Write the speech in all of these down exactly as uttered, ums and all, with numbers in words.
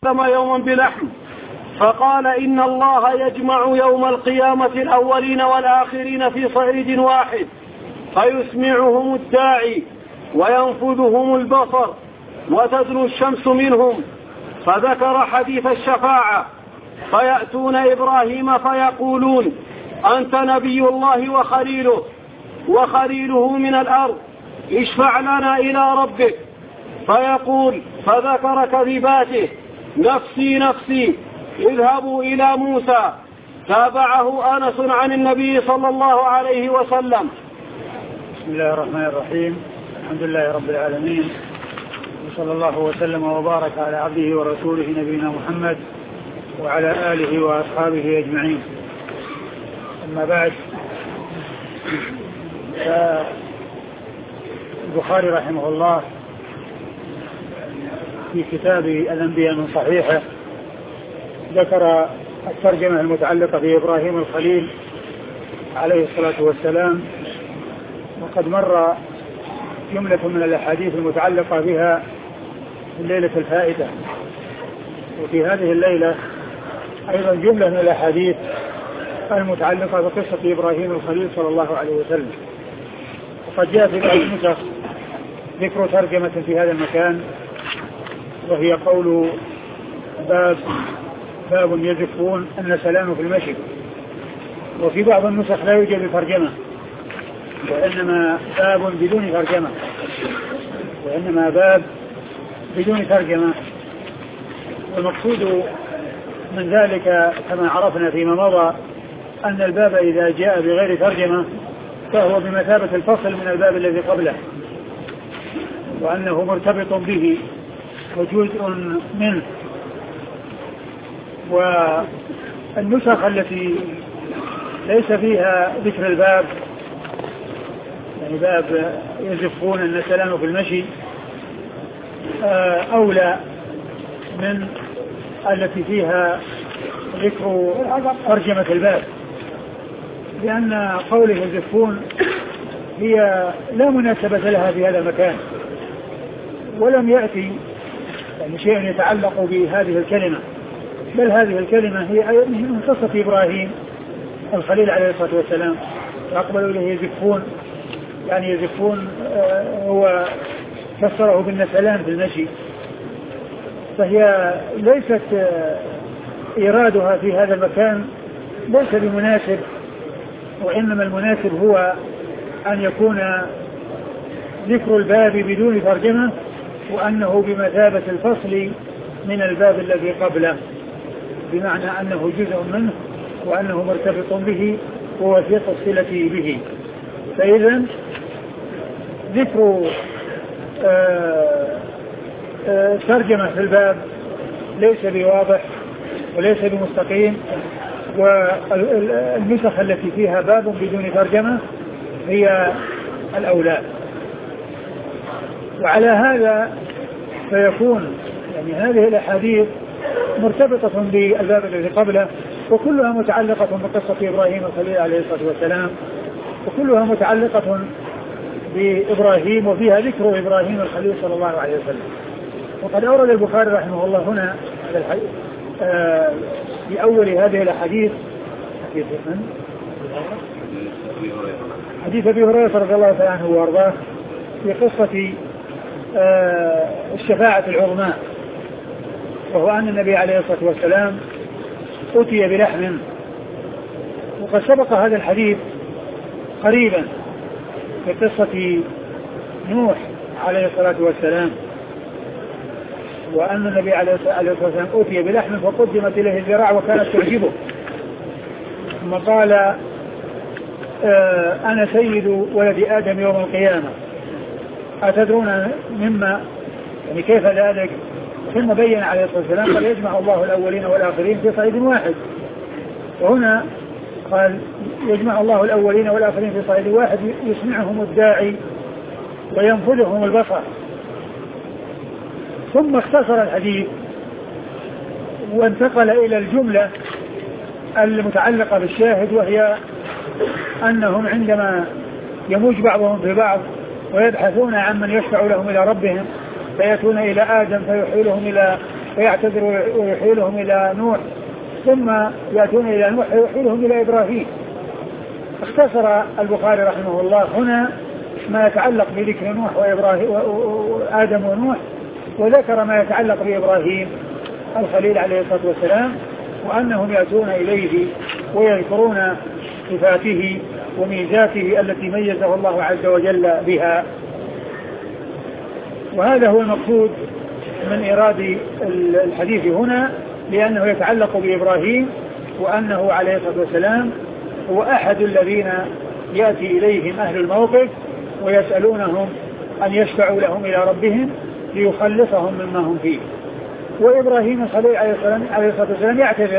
يوما بلحم فقال إن الله يجمع يوم القيامة الأولين والآخرين في صعيد واحد فيسمعهم الداعي وينفذهم البصر وتدنو الشمس منهم. فذكر حديث الشفاعة فيأتون إبراهيم فيقولون أنت نبي الله وخليله وخليله من الأرض اشفع لنا إلى ربك فيقول فذكر كذباته نفسي نفسي اذهبوا إلى موسى. تابعه أنس عن النبي صلى الله عليه وسلم. بسم الله الرحمن الرحيم. الحمد لله رب العالمين وصلى الله وسلم وبارك على عبده ورسوله نبينا محمد وعلى آله وأصحابه أجمعين. أما بعد، البخاري رحمه الله في كتاب الأنبياء من صحيحه ذكر الترجمة المتعلقة بإبراهيم الخليل عليه الصلاة والسلام، وقد مر جملة من الأحاديث المتعلقة بها في الليلة الفائتة، وفي هذه الليلة أيضا جملة من الأحاديث المتعلقة بقصة إبراهيم الخليل صلى الله عليه وسلم. وقد جاء في بعض النسخ ذكر ترجمة في هذا المكان، وهي قول باب باب يزفون أن سلام في المشي. وفي بعض النسخ لا يوجد ترجمة، وإنما باب بدون ترجمة وإنما باب بدون ترجمة. والمقصود من ذلك كما عرفنا فيما مضى أن الباب إذا جاء بغير ترجمة فهو بمثابة الفصل من الباب الذي قبله، وأنه مرتبط به وجزء منه. والنسخ التي ليس فيها ذكر الباب، يعني باب يزفون أن سلام في المشي، أولى من التي فيها ذكر ترجمة الباب، لأن قوله يزفون هي لا مناسبة لها في هذا المكان، ولم يأتي يعني شيء يتعلق بهذه الكلمة، بل هذه الكلمة هي من قصة إبراهيم الخليل عليه الصلاة والسلام. فأقبلوا إليه يزفون، يعني يزفون هو فسره بالنسلان في المشي، فهي ليست إيرادها في هذا المكان ليس بمناسب، وإنما المناسب هو أن يكون ذكر الباب بدون ترجمة، وأنه بمثابة الفصل من الباب الذي قبله، بمعنى أنه جزء منه وأنه مرتبط به ووثيق الصلة به. فإذا ذكر آه آه ترجمة في الباب ليس بواضح وليس بمستقيم، والنسخ التي فيها باب بدون ترجمة هي الأولى. وعلى هذا فيكون يعني هذه الأحاديث مرتبطة بالباب الذي قبله، وكلها متعلقة بقصة إبراهيم الخليل عليه الصلاة والسلام، وكلها متعلقة بإبراهيم، وفيها ذكر إبراهيم الخليل صلى الله عليه وسلم. وقد أورد البخاري رحمه الله هنا آه في أول هذه الأحاديث حديث من؟ حديث أبي هريرة رضي الله تعالى عنه وأرضاه في قصة آه الشفاعة العظمى، وهو أن النبي عليه الصلاة والسلام أتي بلحم. وقد سبق هذا الحديث قريبا في قصة نوح عليه الصلاة والسلام، وأن النبي عليه الصلاة والسلام أتي بلحم فقدمت إليه الذراع وكانت تعجبه، ثم قال آه أنا سيد ولد آدم يوم القيامة أتدرون مما يعني كيف ذلك؟ ثم بين عليه الصلاة والسلام قال يجمع الله الأولين والآخرين في صعيد واحد. وهنا قال يجمع الله الأولين والآخرين في صعيد واحد يسمعهم الداعي وينفذهم البصر. ثم اختصر الحديث وانتقل إلى الجملة المتعلقة بالشاهد، وهي أنهم عندما يموج بعضهم في بعض ويبحثون عن من يشفع لهم إلى ربهم فيأتون إلى آدم فيحيلهم إلى فيعتذر ويحيلهم إلى نوح، ثم يأتون إلى نوح ويحيلهم إلى إبراهيم. اختصر البخاري رحمه الله هنا ما يتعلق بذكر نوح وإبراهيم وآدم ونوح، وذكر ما يتعلق بإبراهيم الخليل عليه الصلاة والسلام، وأنهم يأتون إليه ويذكرون صفاته وميزاته التي ميزه الله عز وجل بها. وهذا هو المقصود من إيراد الحديث هنا، لأنه يتعلق بإبراهيم، وأنه عليه الصلاة والسلام هو أحد الذين يأتي إليهم أهل الموقف ويسألونهم أن يشفعوا لهم إلى ربهم ليخلصهم مما هم فيه. وإبراهيم الخليل عليه الصلاة والسلام يعتذر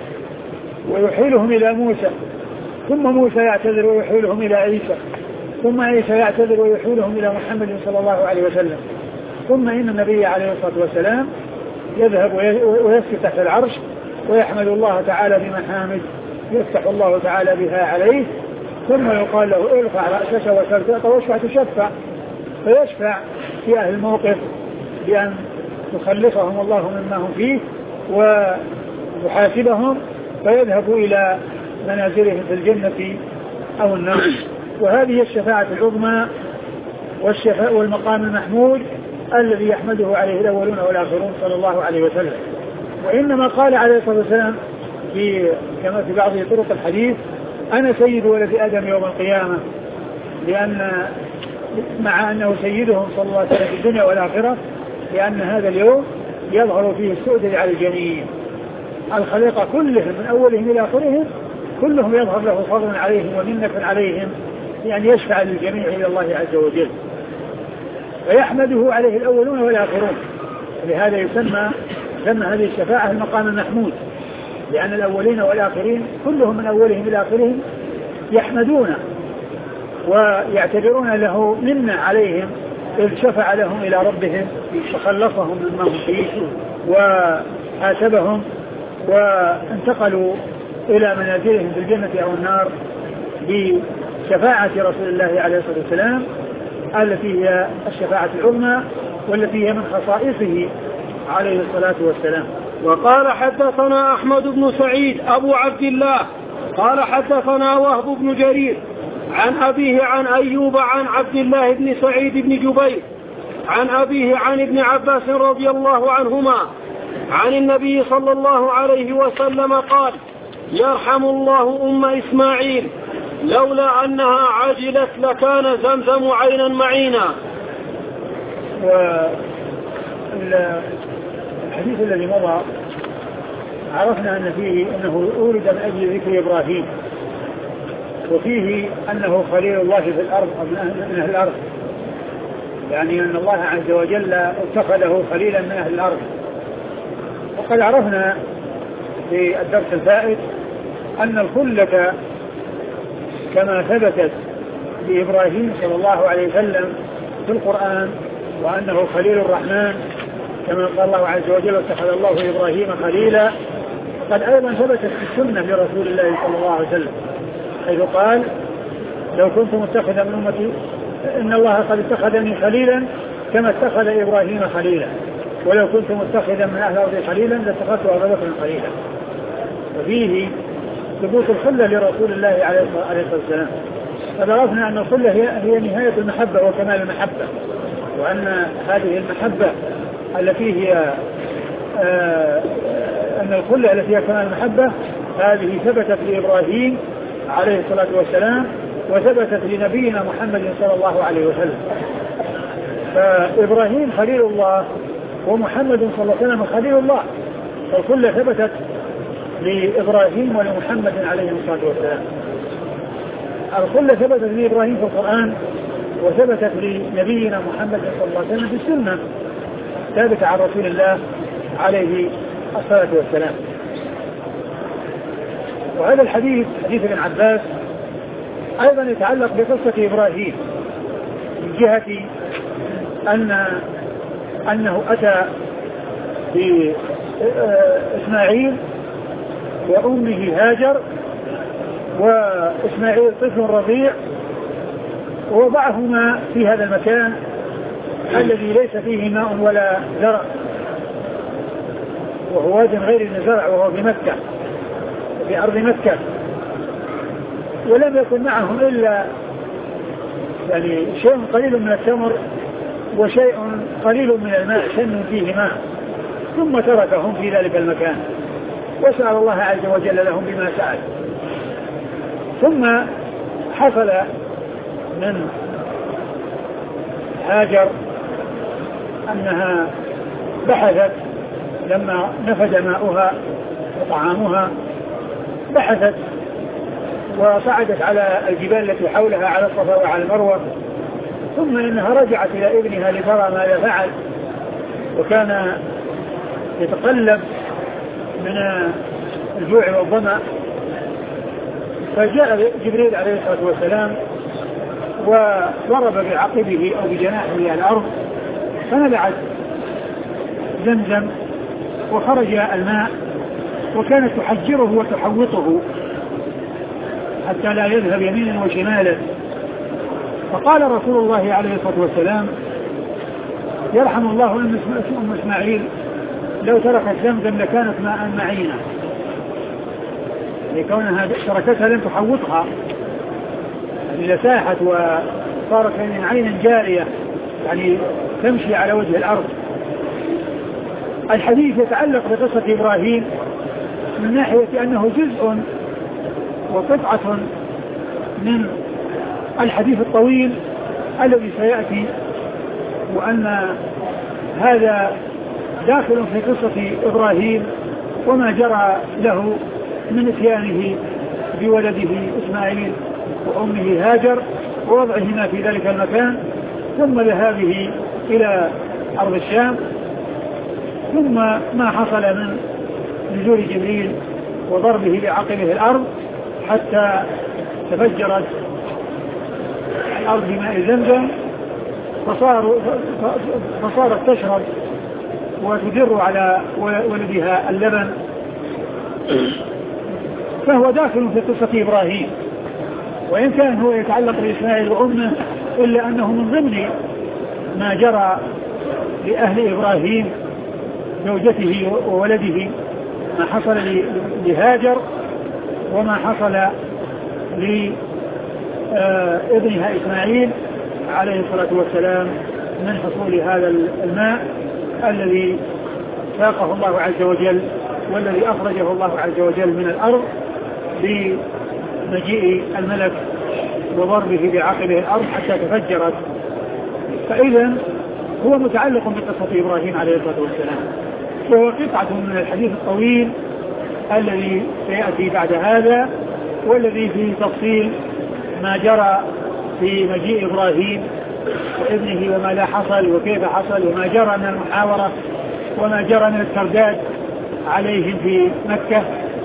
ويحيلهم إلى موسى، ثم موسى يعتذر ويحيلهم إلى عيسى، ثم عيسى يعتذر ويحيلهم إلى محمد صلى الله عليه وسلم، ثم إن النبي عليه الصلاة والسلام يذهب ويسكت تحت العرش ويحمد الله تعالى بمحامد يفتح الله تعالى بها عليه، ثم يقال له ارفع رأسك وسل واشفع تشفع، فيشفع في أهل الموقف بأن يخلصهم الله مما هم فيه ويحاسبهم، فيذهبوا إلى منازلهم في الجنة أو النار. وهذه الشفاعة العظمى والشفاء والمقام المحمود الذي يحمده عليه الأولون والآخرون صلى الله عليه وسلم. وإنما قال عليه الصلاة والسلام في كما في بعض طرق الحديث أنا سيد ولد آدم يوم القيامة، لأن مع أنه سيدهم صلى الله عليه وسلم في الدنيا والآخرة، لأن هذا اليوم يظهر فيه السؤدد على الجميع، الخليقة كلهم من أولهم إلى آخرهم كلهم يظهر له فضل عليهم ومنة عليهم، يعني يشفع للجميع إلى الله عز وجل، فيحمده عليه الأولون والآخرون. لهذا يسمى يسمى هذه الشفاعة المقام المحمود، لأن الأولين والآخرين كلهم من أولهم إلى آخرهم يحمدون ويعتبرون له منة عليهم إذ شفع لهم إلى ربهم وخلصهم مما هم فيه وحاسبهم وانتقلوا إلى منازلهم في الجنة أو النار بشفاعة رسول الله عليه الصلاة والسلام التي هي الشفاعة العظمى والتي هي من خصائصه عليه الصلاة والسلام. وقال حدثنا أحمد بن سعيد أبو عبد الله قال حدثنا وهب بن جرير عن أبيه عن أيوب عن عبد الله بن سعيد بن جبير عن أبيه عن ابن عباس رضي الله عنهما عن النبي صلى الله عليه وسلم قال يرحم الله أم إسماعيل لولا أنها عجلت لكان زمزم عينا معينا. والحديث الذي مضى عرفنا أن فيه أنه أولد من أجل ذكر إبراهيم، وفيه أنه خليل الله في الأرض من أهل الأرض، يعني أن الله عز وجل اتخذه خليلا من أهل الأرض. وقد عرفنا في الدرس الفائت أن الخلة كما ثبتت بإبراهيم صلى الله عليه وسلم في القرآن وأنه خليل الرحمن كما قال الله عز وجل اتخذ الله إبراهيم خليلا، قد أيضا ثبتت في السنة لرسول الله صلى الله عليه وسلم حيث قال لو كنت متخذا من أمتي إن الله قد اتخذني خليلا كما اتخذ إبراهيم خليلا، ولو كنت متخذا من أهل الأرض خليلا لاتخذت أبا بكر خليلا. وفيه ثبوت الخلة لرسول الله عليه الصلاة والسلام. فعرفنا أن الخلة هي, هي نهاية المحبة وكمال المحبة، وأن هذه المحبة التي هي آه أن الخلة التي هي كمال المحبة هذه ثبتت لإبراهيم عليه الصلاة والسلام وثبتت لنبينا محمد صلى الله عليه وسلم. فإبراهيم خليل الله ومحمد صلى الله عليه وسلم خليل الله، فالخلة ثبتت لإبراهيم ولمحمد عليه الصلاة والسلام. الخلة ثبتت لإبراهيم في القرآن وثبتت لنبينا محمد صلى الله عليه وسلم في السنة ثابت عن رسول الله عليه الصلاة والسلام. وهذا الحديث حديث ابن عباس أيضا يتعلق بقصة إبراهيم من جهة أن أنه أتى بإسماعيل وأمه هاجر وإسماعيل طفل رضيع ووضعهما في هذا المكان الذي ليس فيه ماء ولا زرع، وهو واد غير ذي زرع وهو في مكة في أرض مكة، ولم يكن معهم إلا يعني شيء قليل من التمر وشيء قليل من الماء شن فيه ماء، ثم تركهم في ذلك المكان وسأل الله عز وجل لهم بما سأل. ثم حصل من هاجر أنها بحثت لما نفد ماؤها وطعامها، بحثت وصعدت على الجبال التي حولها على الصفا وعلى المروة، ثم إنها رجعت إلى ابنها لترى ماذا فعل، وكان يتقلب من الجوع والظمأ. فجاء جبريل عليه الصلاة والسلام وضرب بعقبه أو بجناحه على الأرض فنبعت زمزم وخرج الماء، وكانت تحجره وتحوطه حتى لا يذهب يمينا وشمالا. فقال رسول الله عليه الصلاة والسلام: يرحم الله أم إسماعيل لو تركت زمزم لكانت ماء معينا، لكونها تركتها لم تحوطها لساحت وصارت من عين جارية يعني تمشي على وجه الأرض. الحديث يتعلق بقصة إبراهيم من ناحية أنه جزء وقطعة من الحديث الطويل الذي سيأتي، وأن هذا داخل في قصة إبراهيم وما جرى له من اتيانه بولده إسماعيل وأمه هاجر ووضعهما في ذلك المكان، ثم ذهابه إلى أرض الشام، ثم ما حصل من نزول جبريل وضربه بعقبه الأرض حتى تفجرت الأرض بماء زمزم فصاروا فصارت تشرب وتدر على ولدها اللبن. فهو داخل في قصة إبراهيم، وإن كان هو يتعلق بإسماعيل وأمه إلا أنه من ضمن ما جرى لأهل إبراهيم زوجته وولده، ما حصل لهاجر وما حصل لابنها إسماعيل عليه الصلاة والسلام من حصول هذا الماء الذي ساقه الله عز وجل والذي أخرجه الله عز وجل من الأرض بمجيء الملك وضربه بعقبه الأرض حتى تفجرت. فإذا هو متعلق بقصة إبراهيم عليه الصلاة والسلام، وهو قطعة من الحديث الطويل الذي سيأتي بعد هذا، والذي فيه تفصيل ما جرى في مجيء إبراهيم وابنه وما حصل وكيف حصل، وما جرى من المحاورة وما جرى من الترداد عليهم في مكة.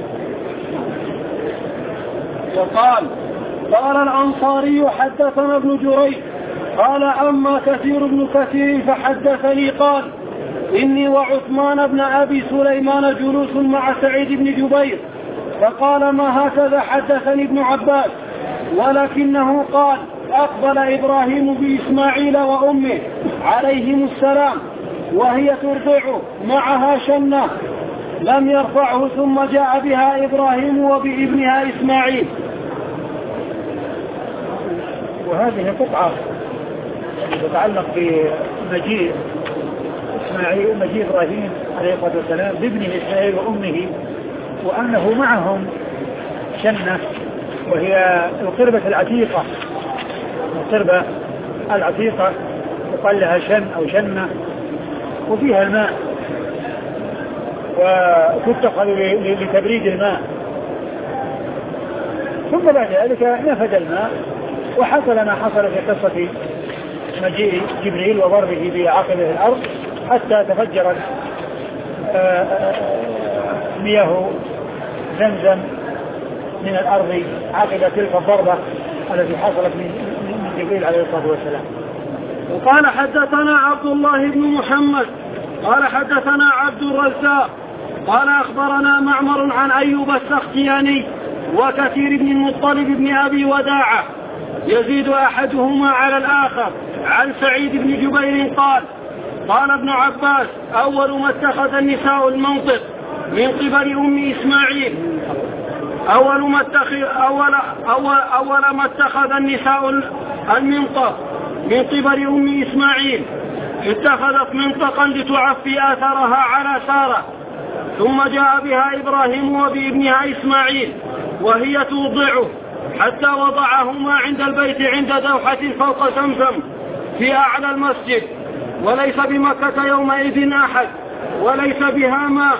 وقال: قال الأنصاري: حدثنا ابن جريج قال: أما كثير بن كثير فحدثني قال: إني وعثمان بن أبي سليمان جلوس مع سعيد بن جبير، فقال: ما هكذا حدثني ابن عباس، ولكنه قال: أقبل إبراهيم بإسماعيل وأمه عليهم السلام وهي ترضعه معها شنة، لم يرفعه، ثم جاء بها إبراهيم وبابنها إسماعيل. وهذه قطعة تتعلق بمجيء إسماعيل مجيء إبراهيم عليه الصلاة والسلام بابنه إسماعيل وأمه، وأنه معهم شنة وهي القربة العتيقة، القربة العتيقة يقال لها شن أو شنة، وفيها الماء وتتخذ لتبريد الماء. ثم بعد ذلك نفد الماء وحصل ما حصل في قصة مجيء جبريل وضربه بعقبه الأرض حتى تفجرت مياه زمزم من الأرض عقب تلك الضربة التي حصلت من جبريل عليه الصلاة والسلام. وقال: حدثنا عبد الله بن محمد قال: حدثنا عبد الرزاق قال: أخبرنا معمر عن أيوب السختياني وكثير بن المطلب بن أبي وداعة يزيد أحدهما على الآخر عن سعيد بن جبير قال: قال ابن عباس: أول ما اتخذ النساء المنطق من قبل أم إسماعيل. أول ما اتخذ, أول أول أول ما اتخذ النساء المنطق من قبل أم إسماعيل اتخذت منطقا لتعفي آثرها على سارة، ثم جاء بها إبراهيم وبابنها إسماعيل وهي توضعه حتى وضعهما عند البيت عند دوحة فوق زمزم في أعلى المسجد، وليس بمكة يومئذ أحد وليس بها ماء،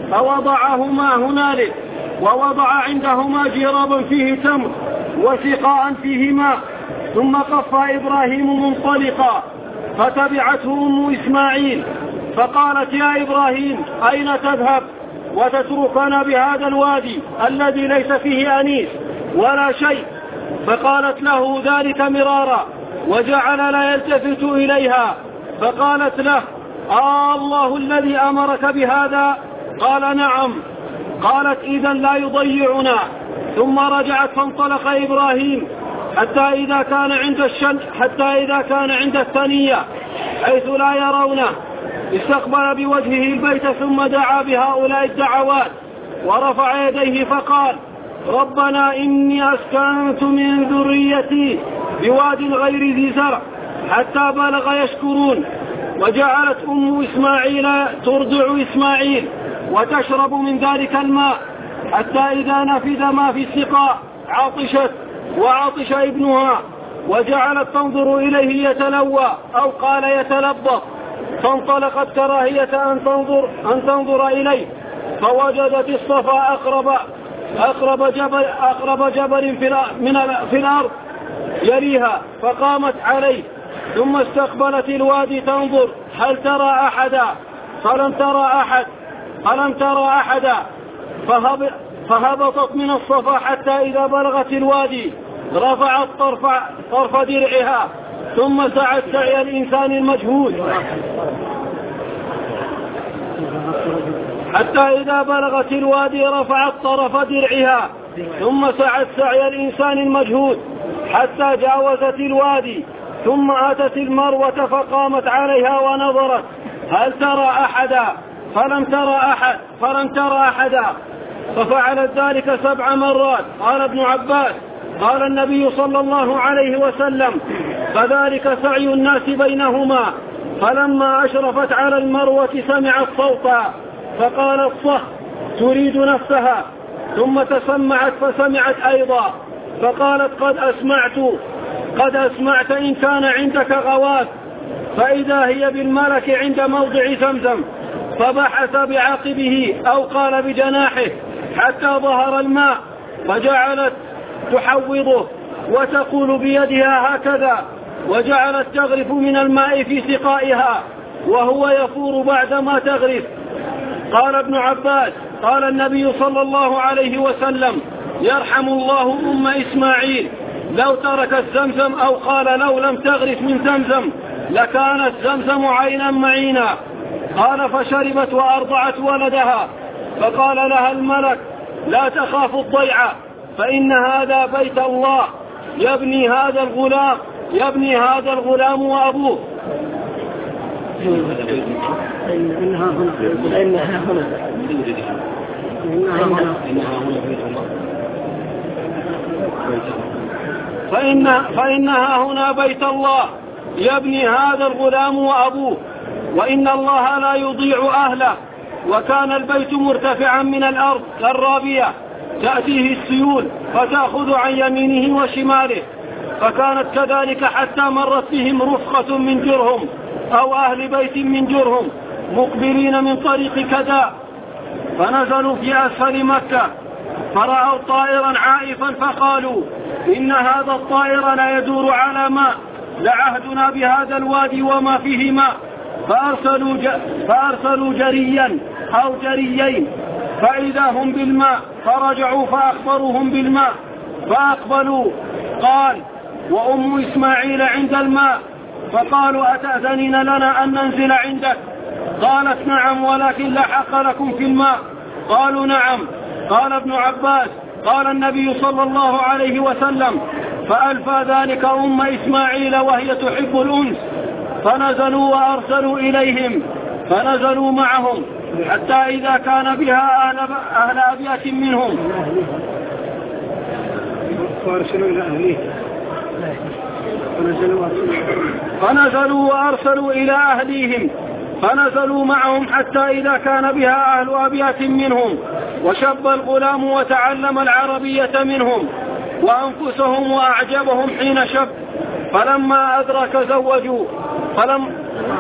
فوضعهما هنالك، ووضع عندهما جرابا فيه تمر وسقاء فيه ماء، ثم قف إبراهيم منطلقا، فتبعته أم إسماعيل فقالت: يا إبراهيم أين تذهب وتتركنا بهذا الوادي الذي ليس فيه أنيس ولا شيء؟ فقالت له ذلك مرارا، وجعل لا يلتفت إليها، فقالت له: آه الله الذي أمرك بهذا؟ قال: نعم. قالت: إذا لا يضيعنا. ثم رجعت فانطلق إبراهيم حتى إذا كان عند الشن حتى إذا كان عند الثنية حيث لا يرونه استقبل بوجهه البيت، ثم دعا بهؤلاء الدعوات ورفع يديه فقال: ربنا إني أسكنت من ذريتي بواد غير ذي زرع حتى بلغ يشكرون. وجعلت أم إسماعيل ترضع إسماعيل وتشرب من ذلك الماء حتى إذا نفذ ما في السقاء عطشت وعطش ابنها، وجعلت تنظر إليه يتلوى أو قال يتلبط، فانطلقت كراهية أن تنظر, أن تنظر إليه، فوجدت الصفا أقرب, أقرب جبل, أقرب جبل في, من في الأرض يليها، فقامت عليه، ثم استقبلت الوادي تنظر هل ترى أحدا، فلم ترى أحد فلم ترى أحدا فهبطت من الصفا حتى إذا بلغت الوادي رفعت طرف, طرف درعها، ثم سعت سعي الإنسان المجهود حتى إذا بلغت الوادي رفعت طرف درعها، ثم سعت سعي الإنسان المجهود حتى جاوزت الوادي، ثم أتت المروة فقامت عليها ونظرت هل ترى أحدا، فلم ترى أحد فلم ترى أحدا ففعلت ذلك سبع مرات. قال ابن عباس: قال النبي صلى الله عليه وسلم: فذلك سعي الناس بينهما. فلما أشرفت على المروة سمعت صوتا فقالت: صح، تريد نفسها، ثم تسمعت فسمعت أيضا، فقالت: قد أسمعت قد أسمعت إن كان عندك غواث، فإذا هي بالملك عند موضع زمزم، فبحث بعقبه أو قال بجناحه حتى ظهر الماء، فجعلت تحوضه وتقول بيدها هكذا، وجعلت تغرف من الماء في سقائها وهو يفور بعدما تغرف. قال ابن عباس: قال النبي صلى الله عليه وسلم: يرحم الله أم إسماعيل، لو تركت زمزم أو قال لو لم تغرف من زمزم لكانت زمزم عينا معينا. قال: فشربت وأرضعت ولدها، فقال لها الملك: لا تخاف الضيعة، فإن هذا بيت الله، يبني هذا الغلام يبني هذا الغلام وأبوه. إنها هنا إنها هنا فإن فإنها هنا بيت الله، يبني هذا الغلام وأبوه، وإن الله لا يضيع أهله. وكان البيت مرتفعا من الأرض كالرابية، تأتيه السيول فتأخذ عن يمينه وشماله، فكانت كذلك حتى مرت بهم رفقة من جرهم أو أهل بيت من جرهم مقبلين من طريق كذا، فنزلوا في أسفل مكة فرأوا طائرا عائفا فقالوا: إن هذا الطائر لا يدور على ماء، لعهدنا بهذا الوادي وما فيه ماء. فأرسلوا, ج... فأرسلوا جريا أو جريين فإذا هم بالماء، فرجعوا فأخبروهم بالماء فأقبلوا. قال: وأم إسماعيل عند الماء، فقالوا: أتأذنين لنا أن ننزل عندك؟ قالت: نعم، ولكن لا حق لكم في الماء. قالوا: نعم. قال ابن عباس: قال النبي صلى الله عليه وسلم: فألفى ذلك أم إسماعيل وهي تحب الأنس، فنزلوا وأرسلوا إليهم فنزلوا معهم حتى إذا كان بها أهل, أهل أبيات منهم وأرسلوا إلى أهليه فنزلوا وأرسلوا إلى أهليهم فنزلوا معهم حتى إذا كان بها أهل أبيات منهم وشب الغلام وتعلم العربية منهم وأنفسهم وأعجبهم حين شب فلما أدرك زوجوا فلم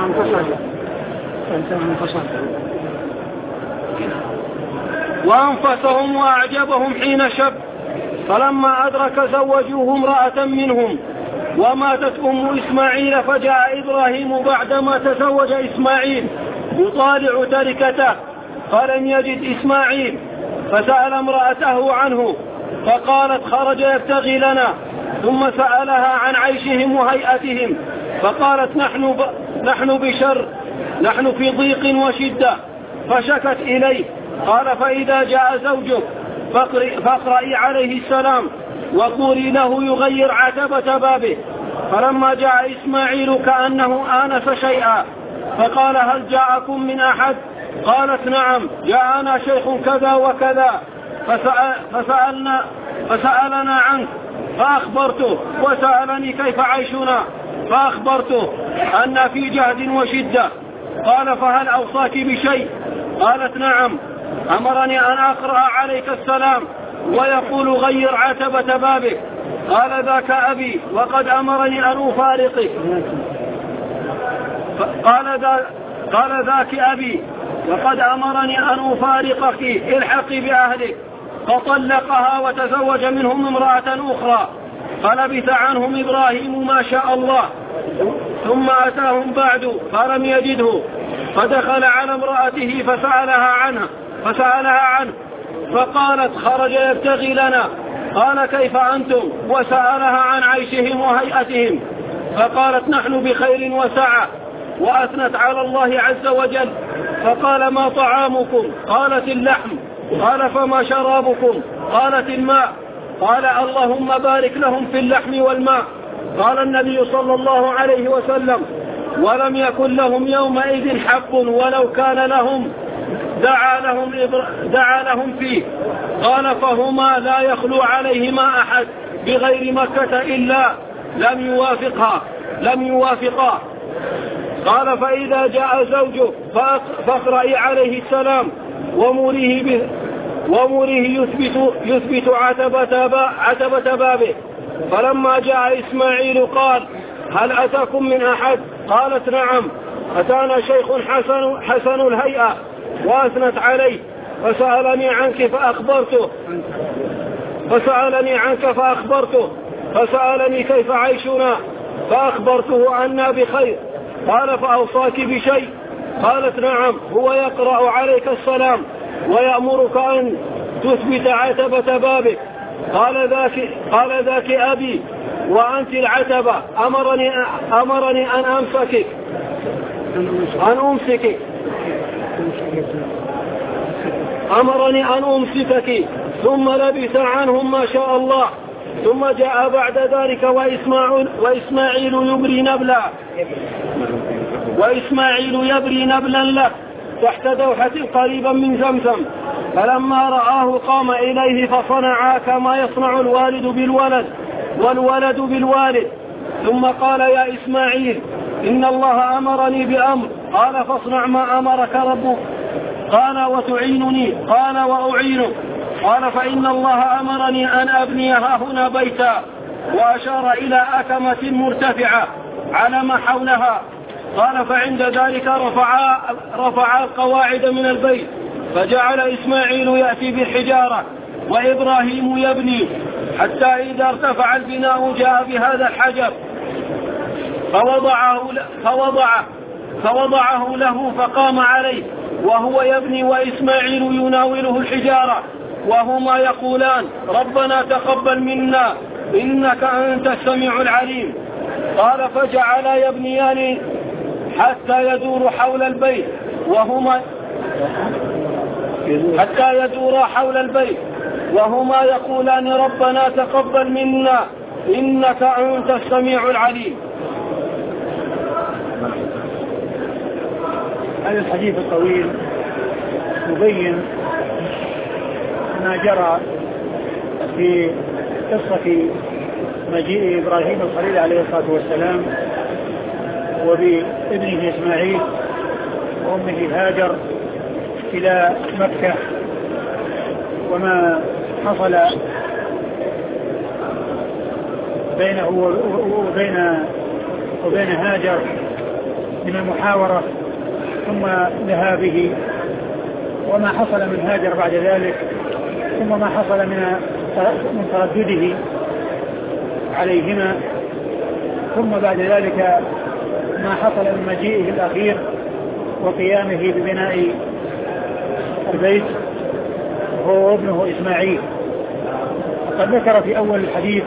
وأنفسهم وأعجبهم حين شب فلما أدرك زوجوه امرأة منهم وماتت أم إسماعيل فجاء إبراهيم بعدما تزوج إسماعيل يطالع تركته فلم يجد إسماعيل فسأل امرأته عنه فقالت خرج يبتغي لنا ثم سألها عن عيشهم وهيئتهم فقالت نحن, ب... نحن بشر نحن في ضيق وشدة فشكت إليه قال فإذا جاء زوجك فاقرئي عليه السلام وقولي له يغير عتبة بابه. فلما جاء إسماعيل كأنه آنس شيئا فقال هل جاءكم من أحد؟ قالت نعم جاءنا شيخ كذا وكذا فسأل فسألنا فسألنا عنك فأخبرته وسألني كيف عيشنا فأخبرته أن في جهد وشدة. قال فهل أوصاك بشيء؟ قالت نعم أمرني أن أقرأ عليك السلام ويقول غير عتبة بابك. قال ذاك أبي وقد أمرني أن أفارقك. قال, ذا قال ذاك أبي وقد أمرني أن أفارقك الحقي بأهلك. فطلقها وتزوج منهم امرأة أخرى فلبث عنهم إبراهيم ما شاء الله ثم أتاهم بعد فلم يجده فدخل على امرأته فسألها عنها فسألها عنه فقالت خرج يبتغي لنا. قال كيف أنتم؟ وسألها عن عيشهم وهيئتهم فقالت نحن بخير وسعة وأثنت على الله عز وجل. فقال ما طعامكم؟ قالت اللحم. قال فما شرابكم؟ قالت الماء. قال اللهم بارك لهم في اللحم والماء. قال النبي صلى الله عليه وسلم ولم يكن لهم يومئذ حق ولو كان لهم دعا لهم, دعا لهم فيه. قال فهما لا يخلو عليهما أحد بغير مكة إلا لم يوافقها لم يوافقا. قال فإذا جاء زوجه فاقرئي عليه السلام ومريه به ومريه يثبت, يثبت عتبة, عتبة بابه. فلما جاء إسماعيل قال هل أتاكم من أحد؟ قالت نعم أتانا شيخ حسن, حسن الهيئة وأثنت عليه فسألني عنك فأخبرته فسألني عنك فأخبرته فسألني كيف عيشنا فأخبرته أننا بخير. قال فأوصاك بشيء؟ قالت نعم هو يقرأ عليك السلام ويأمرك أن تثبت عتبة بابك. قال ذاك, قال ذاك أبي وأنت العتبة أمرني, أمرني أن أمسكك أن أمسكك أمرني أن أمسكك. ثم لبث عنهم ما شاء الله ثم جاء بعد ذلك وإسماعيل, وإسماعيل يبري نبلا وإسماعيل يبري نبلا له تحت دوحة قريبا من زمزم. فلما رآه قام إليه فصنعا كما يصنع الوالد بالولد والولد بالوالد. ثم قال يا إسماعيل إن الله أمرني بأمر. قال فاصنع ما أمرك ربك. قال وتعينني؟ قال وأعينك. قال فإن الله أمرني أن أبني هنا بيتا وأشار إلى أكمة مرتفعة على ما حولها. قال فعند ذلك رفعا, رفعا القواعد من البيت فجعل إسماعيل يأتي بالحجارة وإبراهيم يبني حتى إذا ارتفع البناء جاء بهذا الحجر فوضعه, فوضعه, فوضعه له فقام عليه وهو يبني وإسماعيل يناوله الحجارة وهما يقولان ربنا تقبل منا إنك أنت السميع العليم. قال فجعلا يبنيان حتى يدور حول البيت وهما حتى يدور حول البيت وهما يقولان ربنا تقبل منا إنك أنت السميع العليم. هذا الحديث الطويل يبين ما جرى في قصة مجيء إبراهيم الخليل عليه الصلاة والسلام وبابنه إسماعيل وأمه هاجر إلى مكة، وما حصل بينه وبين وبين هاجر من المحاورة ثم ذهابه، وما حصل من هاجر بعد ذلك، ثم ما حصل من من تردده عليهما، ثم بعد ذلك ما حصل من مجيئه الأخير وقيامه ببناء البيت هو ابنه إسماعيل. قد ذكر في أول الحديث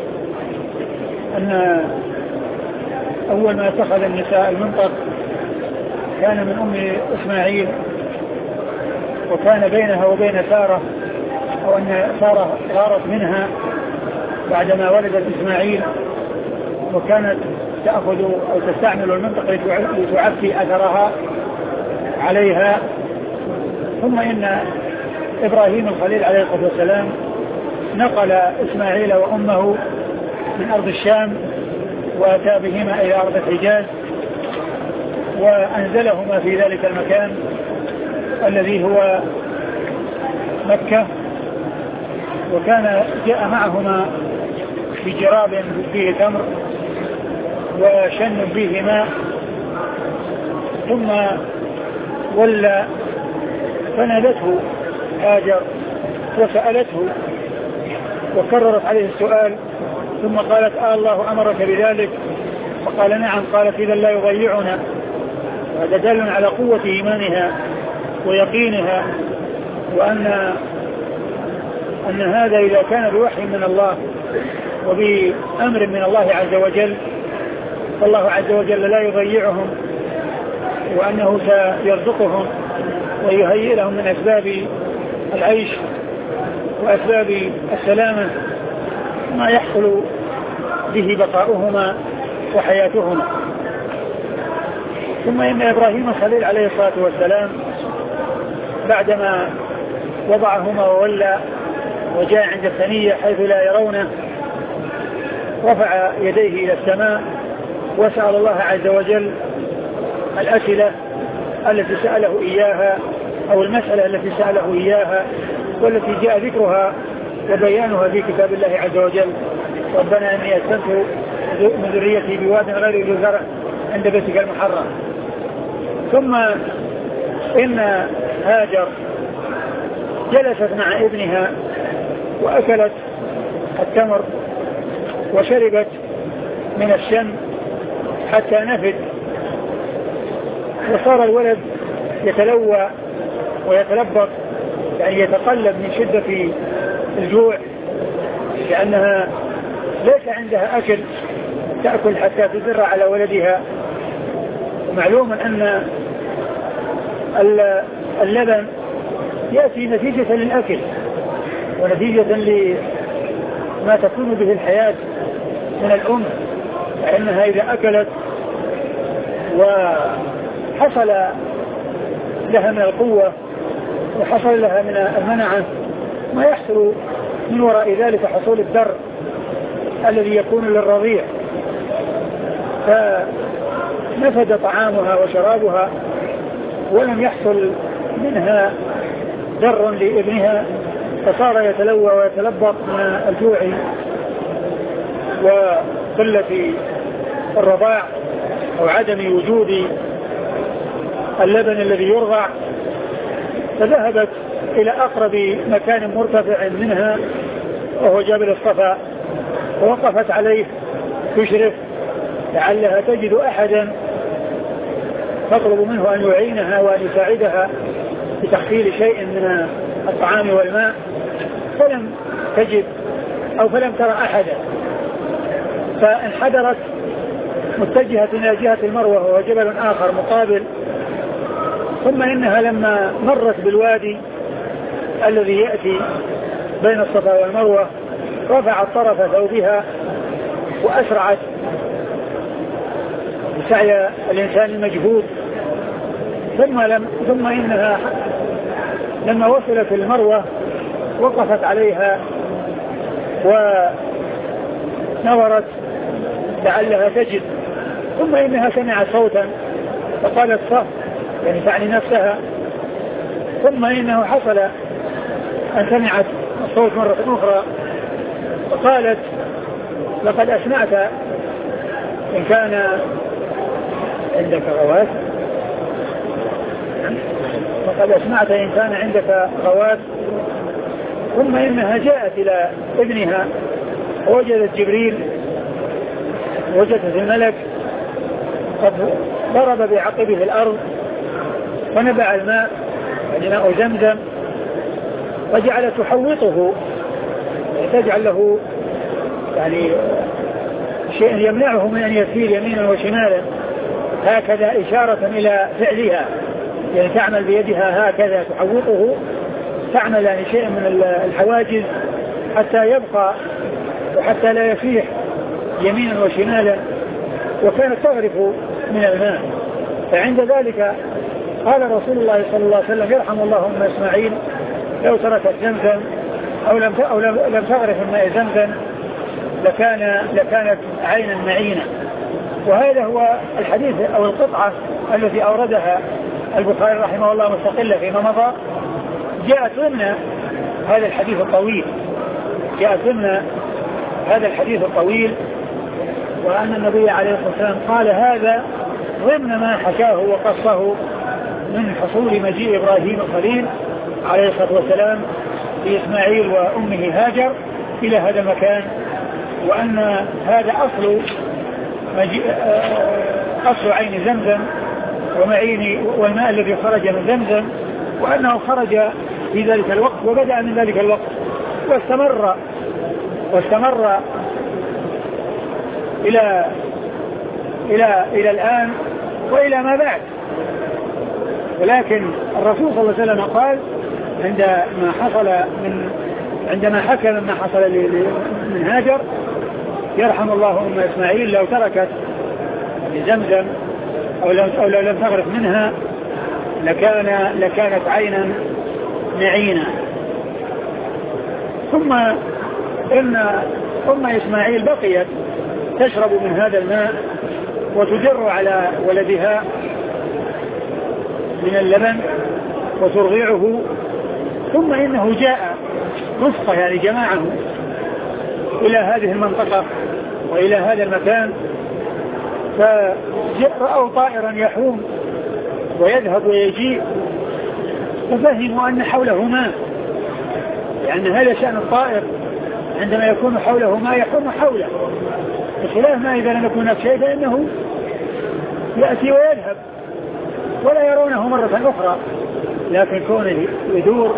أن أول ما اتخذ النساء المنطق كان من أم إسماعيل، وكان بينها وبين سارة، أو أن سارة غارت منها بعدما ولدت إسماعيل، وكانت تأخذ أو تستعمل المنطق لتعفي أثرها عليها. ثم إن إبراهيم الخليل عليه الصلاة والسلام نقل إسماعيل وأمه من أرض الشام وأتى بهما إلى أرض الحجاز، وأنزلهما في ذلك المكان الذي هو مكة، وكان جاء معهما بجراب فيه تمر وشن فيه ماء، ثم ولى فنادته هاجر وسألته وكررت عليه السؤال، ثم قالت آه الله أمرك بذلك؟ فقال نعم. قالت إذا لا يضيعنا. هذا دل على قوة إيمانها ويقينها، وأن أن هذا إذا كان بوحي من الله وبأمر من الله عز وجل فالله عز وجل لا يضيعهم، وأنه سيرزقهم ويهيئ لهم من أسباب العيش وأسباب السلامة ما يحصل به بقاؤهما وحياتهما. ثم إن إبراهيم الخليل عليه الصلاة والسلام بعدما وضعهما وولى وجاء عند الثنية حيث لا يرونه رفع يديه إلى السماء وسأل الله عز وجل الأسئلة التي سأله إياها، أو المسألة التي سأله إياها والتي جاء ذكرها وبيانها في كتاب الله عز وجل: ربنا إني أسكنت من ذريتي بواد غير ذي زرع عند بيتك المحرم. ثم إن هاجر جلست مع ابنها وأكلت التمر وشربت من الشم حتى نفد، وصار الولد يتلوى ويتلبط، يعني يتقلب من شدة الجوع، لأنها ليس عندها أكل تأكل حتى تدر على ولدها. ومعلوم أن اللبن يأتي نتيجة للأكل ونتيجة لما تكون به الحياة من الأم، فإنها إذا أكلت وحصل لها من القوة وحصل لها من المنعة ما يحصل من وراء ذلك حصول الدر الذي يكون للرضيع، فنفد طعامها وشرابها ولم يحصل منها در لابنها، فصار يتلوى ويتلبط من الجوع وقلة الرضاع أو عدم وجود اللبن الذي يرضع. فذهبت إلى أقرب مكان مرتفع منها وهو جبل الصفا، ووقفت عليه تشرف لعلها تجد أحدا تطلب منه أن يعينها وأن يساعدها بتحصيل شيء من الطعام والماء، فلم تجد أو فلم ترى أحدا، فانحدرت متجهة إلى جهة المروة وهو جبل آخر مقابل. ثم إنها لما مرت بالوادي الذي يأتي بين الصفا والمروة رفعت طرف ثوبها وأسرعت بسعي الإنسان المجهود ثم لم ثم إنها لما وصلت المروة وقفت عليها ونظرت لعلها تجد، ثم إنها سمعت صوتا فقالت صح، يعني تعني نفسها. ثم إنه حصل أن سمعت الصوت مرة أخرى فقالت لقد أسمعت إن كان عندك غواث، فقد أسمعت إن كان عندك غواث. ثم إنها جاءت إلى ابنها ووجدت جبريل، وجدت الملك قد ضرب بعقبه الأرض فنبع الماء، يعني ماء زمزم، وجعلت تحوطه، تجعل له يعني شيء يمنعه من أن يسير يمينا وشمالا، هكذا إشارة إلى فعلها، يعني تعمل بيدها هكذا تحوطه، تعمل يعني شيء من الحواجز حتى يبقى وحتى لا يفيح يمينا وشمالا، وكانت تغرف من الماء. فعند ذلك قال رسول الله صلى الله عليه وسلم يرحم الله أم إسماعيل لو تركت زمزم أو لم أو لم تغرف الماء زمزم لكان لكانت عينا معينة. وهذا هو الحديث أو القطعة التي أوردها البخاري رحمه الله مستقلة فيما مضى، جاءت ضمن هذا الحديث الطويل جاءت ضمن هذا الحديث الطويل وأن النبي عليه الصلاة والسلام قال هذا ضمن ما حكاه وقصه من حصول مجيء إبراهيم الخليل عليه الصلاة والسلام لإسماعيل وأمه هاجر إلى هذا المكان، وأن هذا أصل مجيء أصل عين زمزم ومعين والماء الذي خرج من زمزم، وأنه خرج في ذلك الوقت وبدأ من ذلك الوقت واستمر واستمر إلى إلى إلى الآن وإلى ما بعد. ولكن الرسول صلى الله عليه وسلم قال عندما حصل من عندما حكى مما حصل من هاجر يرحم الله أم إسماعيل لو تركت لزمزم أو لو, أو لو لم تغرق منها لكان لكانت عينا معينا. ثم إن أم إسماعيل بقيت تشرب من هذا الماء وتجر على ولدها من اللبن وترضعه. ثم إنه جاء رفقة يعني جماعه إلى هذه المنطقة وإلى هذا المكان، فرأوا طائرا يحوم ويذهب ويجيء ففهموا أن حوله ماء، لأن يعني هذا شأن الطائر عندما يكون حوله ماء يحوم حوله، بخلاف ما إذا لم يكن شيء فإنه يأتي ويذهب ولا يرونه مرة أخرى. لكن كونه يدور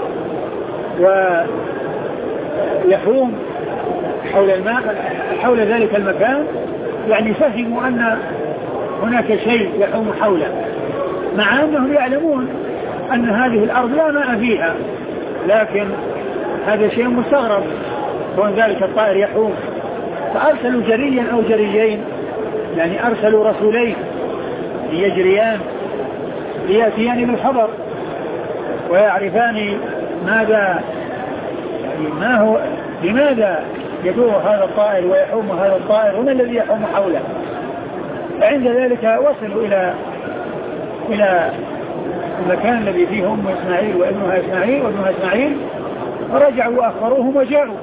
ويحوم حول الماء حول ذلك المكان يعني فهموا أن هناك شيء يحوم حوله، مع أنهم يعلمون أن هذه الأرض لا ماء فيها، لكن هذا شيء مستغرب كون ذلك الطائر يحوم. فأرسلوا جريا أو جريين، يعني أرسلوا رسولين ليجريان ليأتيان بالخبر ويعرفان ماذا يعني ما هو لماذا يدور هذا الطائر ويحوم هذا الطائر وما الذي يحوم حوله. فعند ذلك وصلوا إلى إلى المكان الذي فيه أم إسماعيل وابنها إسماعيل وابنها إسماعيل، فرجعوا وأخبروهم وجاءوا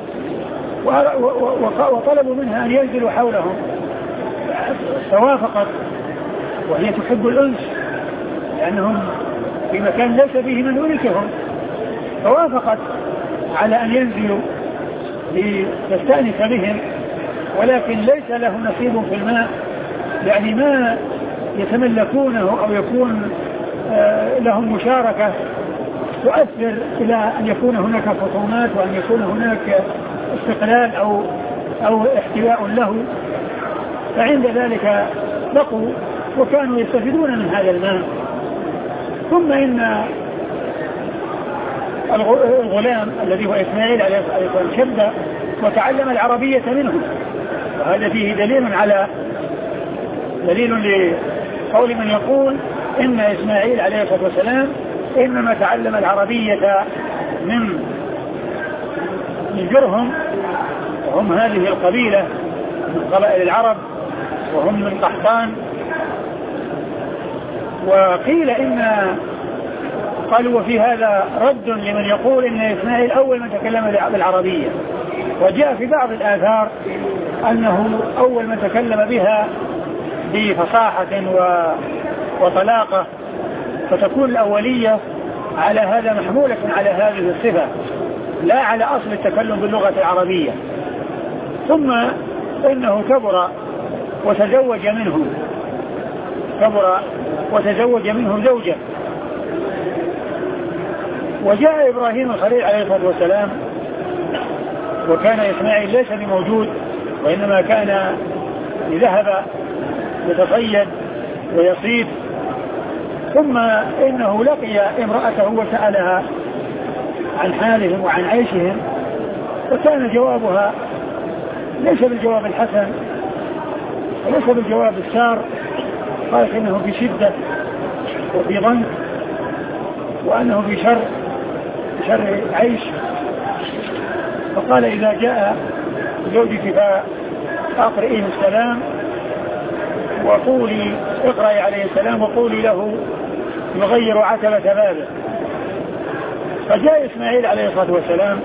وطلبوا منها أن ينزلوا حولهم، فوافقت وهي تحب الأنس لأنهم في مكان ليس فيه من يملكهم، فوافقت على أن ينزلوا لتستأنس بهم، ولكن ليس له نصيب في الماء، يعني ما يتملكونه أو يكون لهم مشاركة تؤثر إلى أن يكون هناك خصومات وأن يكون هناك استقلال أو أو احتواء له. فعند ذلك بقوا وكانوا يستفيدون من هذا الماء. ثم إن الغلام الذي هو إسماعيل عليه الصلاة والسلام شد وتعلم العربية منه، وهذا فيه دليل على دليل لقول من يقول إن إسماعيل عليه الصلاة والسلام إنما تعلم العربية من من جرهم، وهم هذه القبيلة من قبائل العرب، وهم من قحطان. وقيل إن قالوا وفي هذا رد لمن يقول إن إسماعيل أول من تكلم بالعربية، وجاء في بعض الآثار أنه أول من تكلم بها بفصاحة وطلاقة، فتكون الأولية على هذا محمولة على هذه الصفة لا على أصل التكلم باللغة العربية. ثم إنه كبر وتزوج منه كبر وتزوج منه زوجة. وجاء إبراهيم الخليل عليه الصلاة والسلام، وكان إسماعيل ليس بموجود، وإنما كان ذهب يتصيد ويصيد. ثم إنه لقي امرأته وسألها عن حالهم وعن عيشهم، وكان جوابها ليس بالجواب الحسن وليس بالجواب السار. قالت إنه في شدة وفي ضنك، وأنه في شر شر عيش. فقال إذا جاء زوجك فأقرئيه السلام وقولي اقرأي عليه السلام وقولي له يغير عتبة بابه. فجاء إسماعيل عليه الصلاة والسلام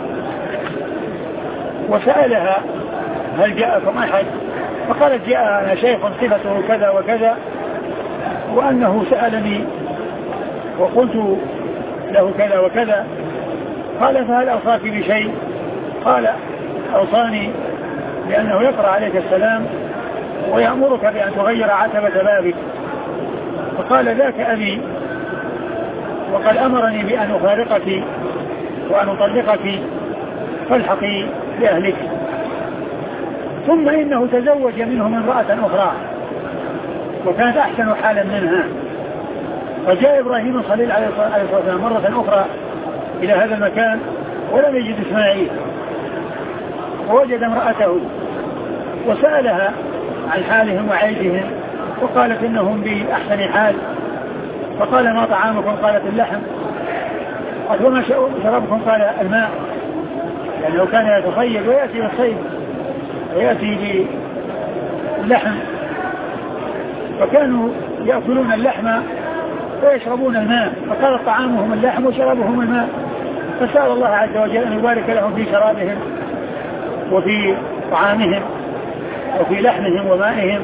وسألها هل جاءكم أحد؟ فقالت جاءنا شيخ صفته كذا وكذا، وأنه سألني وقلت له كذا وكذا. قال فهل أوصاك بشيء؟ قال أوصاني بأنه يقرأ عليك السلام ويأمرك بأن تغير عتبة بابك. فقال ذاك أبي، وقد أمرني بأن أفارقك وأن أطلقك فالحقي بأهلك. ثم إنه تزوج منهم امرأة أخرى وكانت أحسن حالا منها. فجاء إبراهيم الخليل عليه الصلاة والسلام مرة أخرى إلى هذا المكان ولم يجد إسماعيل، ووجد امرأته وسألها عن حالهم وعيشهم، وقالت إنهم بأحسن حال. فقال ما طعامكم؟ قالت اللحم. قال وما شربكم؟ قال الماء، يعني لو كان يتصيد ويأتي بالصيد ويأتي باللحم، فكانوا يأكلون اللحم ويشربون الماء. فقال طعامهم اللحم وشرابهم الماء. فسأل الله عز وجل أن يبارك لهم في شرابهم وفي طعامهم وفي لحمهم ومائهم.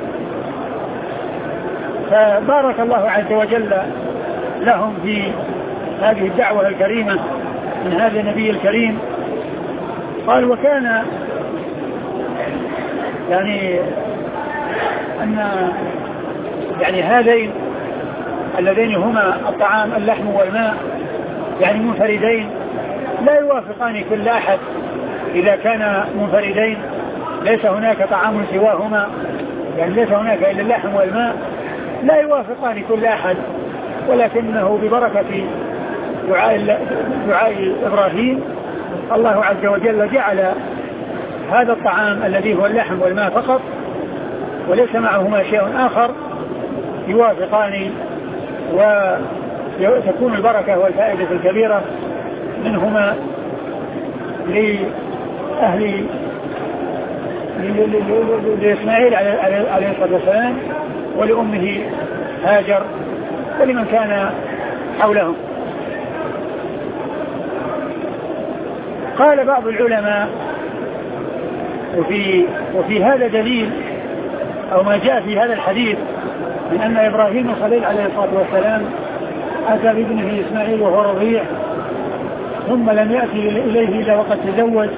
فبارك الله عز وجل لهم في هذه الدعوة الكريمة من هذا النبي الكريم. قال وكان يعني أن يعني هذين اللذين هما الطعام اللحم والماء يعني منفردين لا يوافقان كل أحد. إذا كان منفردين ليس هناك طعام سواهما، يعني ليس هناك إلا اللحم والماء، لا يوافقان كل أحد، ولكنه ببركة دعاء, دعاء إبراهيم الله عز وجل جعل هذا الطعام الذي هو اللحم والماء فقط وليس معهما شيء آخر يوافقان، وتكون البركة والفائدة الكبيرة منهما لأهل لإسماعيل عليه الصلاة والسلام ولأمه هاجر ولمن كان حولهم. قال بعض العلماء وفي, وفي هذا دليل أو ما جاء في هذا الحديث من أن إبراهيم الخليل عليه الصلاة والسلام أتى بابنه إسماعيل وهو رضيع ثم لم يأتي إليه إلا وقد تزوج،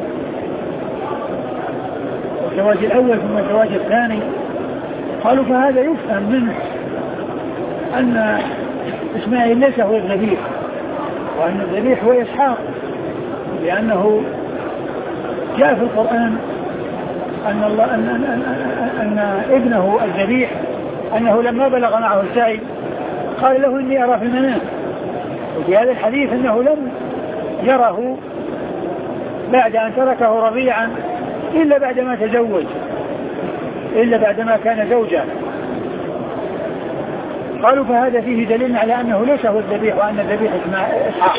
الزواج الأول ثم الزواج الثاني. قالوا فهذا يفهم منه أن إسماعيل ليس هو الذبيح، وأن الذبيح هو إسحاق، لأنه جاء في القرآن أن الله أن, أن, أن, أن ابنه الذبيح أنه لما بلغ معه السعي قال له إني أرى في المنام. وفي هذا الحديث أنه لم يره بعد أن تركه رضيعا إلا بعدما تزوج، إلا بعدما كان زوجا. قالوا فهذا فيه دليل على أنه ليس هو الذبيح وأن الذبيح إسحاق.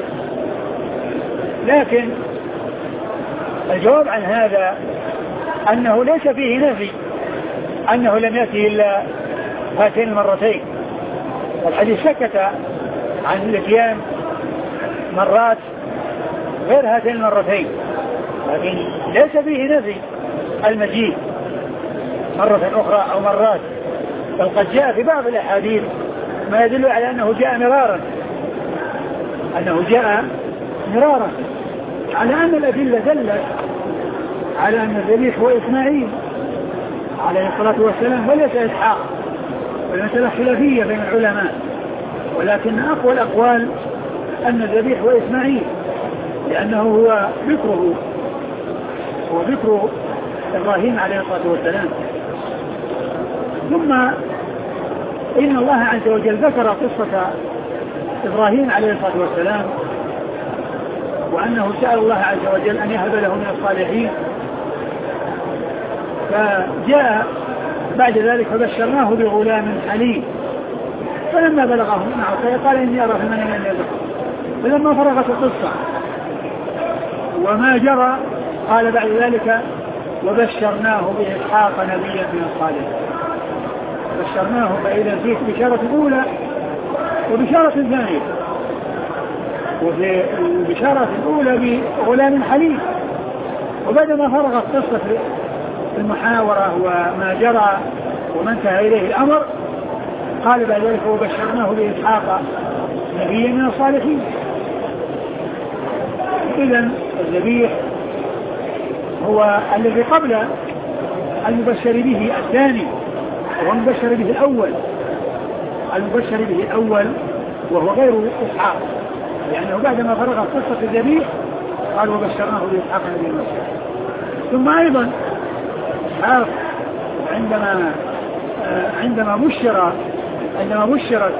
لكن الجواب عن هذا أنه ليس فيه نفي أنه لم يأتي إلا هاتين المرتين، والحديث سكت عن الاتيان مرات غير هاتين المرتين، لكن ليس فيه نفي المجيء مرة أخرى أو مرات، بل قد جاء في بعض الأحاديث ما يدل على أنه جاء مرارا أنه جاء مرارا على أن الأدلة دلت على أن الذبيح هو إسماعيل عليه الصلاة والسلام وليس إسحاق، والمسألة خلافية بين العلماء، ولكن أقوى الأقوال أن الذبيح هو إسماعيل لأنه هو ذكره هو ذكر إبراهيم عليه الصلاة والسلام. ثم إن الله عز وجل ذكر قصة إبراهيم عليه الصلاة والسلام وأنه سأل الله عز وجل أن يهب له من الصالحين، فجاء بعد ذلك فبشرناه بغلام حليم، فلما بلغه معه قال إني أرى في المنام أني أذبحه، فلما فرغت القصة وما جرى قال بعد ذلك وبشرناه بإسحاق نبيا من الصالحين. بشرناه فإذا فيه بشارة أولى وبشارة ثانية، وفي البشارة الأولى بغلام حليم، وبعدما فرغت قصة المحاورة وما جرى وما انتهى إليه الأمر قال بعد ذلك وبشرناه بإسحاق نبيا من الصالحين. إذن الذبيح هو الذي قبل المبشر به الثاني، وهو المبشر به الأول المبشر به الأول وهو غير إسحاق، لأنه بعدما فرغ قصة الذبيح قال وبشرناه بإسحاق نبيا من الصالحين. ثم أيضا إسحاق عندما عندما بشر عندما بشرت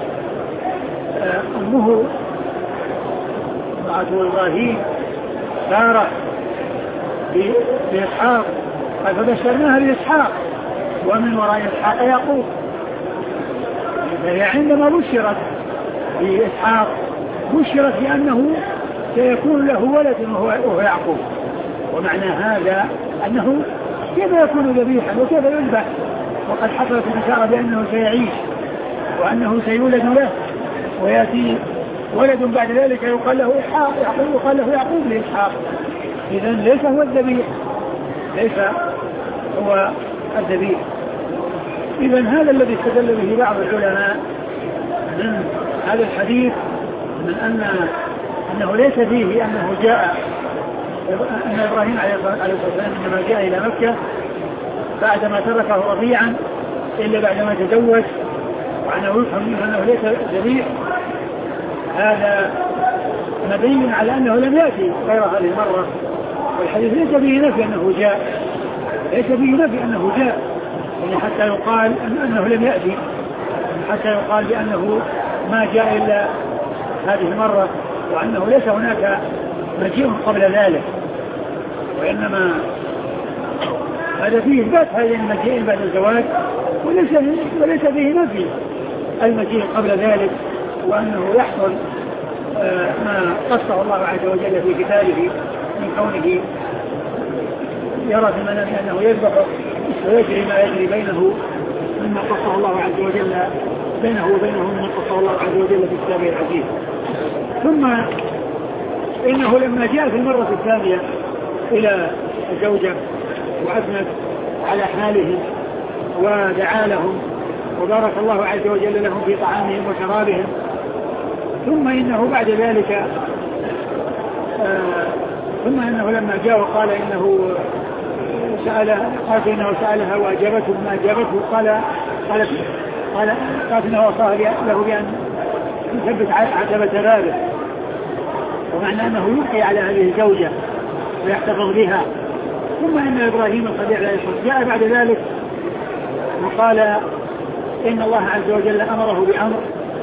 أمه امرأة إبراهيم سارة بإسحاق قال فبشرناها بإسحاق ومن وراء إسحاق يعقوب، فهي عندما بشرت بإسحاق بشرت بأنه سيكون له ولد وهو يعقوب، ومعنى هذا أنه كيف يكون ذبيحا وكيف يذبح وقد حصلت البشارة بأنه سيعيش وأنه سيولد له ويأتي ولد بعد ذلك يقال له إسحاق يعقوب يقال له يعقوب لإسحاق. إذن ليس هو الذبيح ليس هو الذبيح. إذن هذا الذي استدل به بعض العلماء من هذا الحديث من أن أنه ليس فيه أنه جاء أن إبراهيم عليه الصلاة والسلام عندما جاء إلى مكة بعدما تركه رضيعا إلا بعدما تزوج، وأنه يفهم منه أنه ليس ذبيح، هذا مبين على أنه لم يأتي غير هذه المرة، والحديث ليس فيه نفي أنه جاء ليس فيه نفي أنه جاء يعني حتى يقال أنه لم يأتي، حتى يقال بأنه ما جاء إلا هذه المرة، وأنه ليس هناك مجيء قبل ذلك، وإنما هذا فيه إثبات هذه المجيء بعد الزواج، وليس وليس فيه نفي المجيء قبل ذلك، وأنه يحصل ما قصه الله عز وجل في كتابه من كونه يرى في المنام أنه يذبح ويجري ما يجري بينه مما قصه الله عز وجل بينه وبينه مما قصه الله عز وجل في كتابه العزيز. ثم إنه لما جاء في المرة الثانية إلى الزوجة وأثنت على حالهم ودعا لهم وبارك الله عز وجل لهم في طعامهم وشرابهم، ثم إنه بعد ذلك آه ثم إنه لما جاء وقال إنه سأل قال إنه سألها وأجابته ما أجابته قال قالت قال قالت إنه وصاه له بأن يثبت عتبة بابه، ومعنى أنه يبقي على هذه الزوجة ويحتفظ بها. ثم إن إبراهيم الخليل عليه الصلاة جاء بعد ذلك وقال إن الله عز وجل أمره بأمر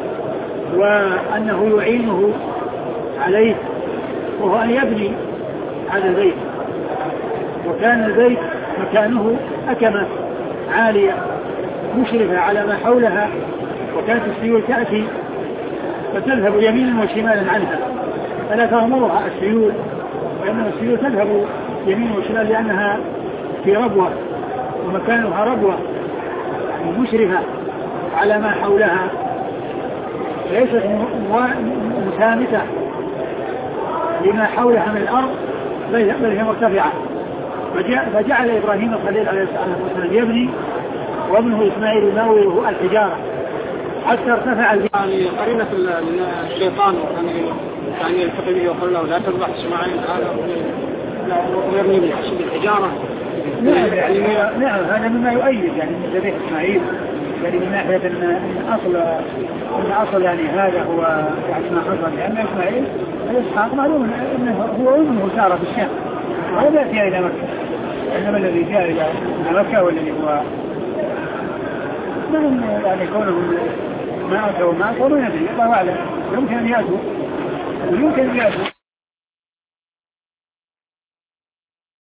وأنه يعينه عليه، وهو أن يبني هذا البيت، وكان البيت مكانه أكمة عالية مشرفة على ما حولها، وكانت السيول تأتي فتذهب يمينا وشمالا عنها فلا تغمرها السيول، وإنما السيول تذهب يمينا وشمالا لأنها في ربوة ومكانها ربوة مشرفة على ما حولها، ليست مسامتة لما حولها من الأرض بل هي مرتفعة. فجعل إبراهيم الخليل عليه الصلاة والسلام يبني وابنه إسماعيل يناوله الحجارة حتى ارتفع الجبل. يعني قرينة الشيطان يعني يلتقي به وقال له لا تذبح إسماعيل هذا ويرمي بالحجارة. نعم يعني نعم هذا مما يؤيد يعني من ذبيح إسماعيل، يعني من ناحية أن أصل أن أصل يعني هذا هو يعني ما حصل، لأن إسماعيل الإسحاق معلوم أنه هو ابنه سار في الشام ولا يأتي إلى مكة، إنما الذي جاء إلى مكة والذي هو من يعني كونه ما أتوا ما أتوا ما ندري الله أعلم، يمكن أن يأتوا ويمكن أن يأتوا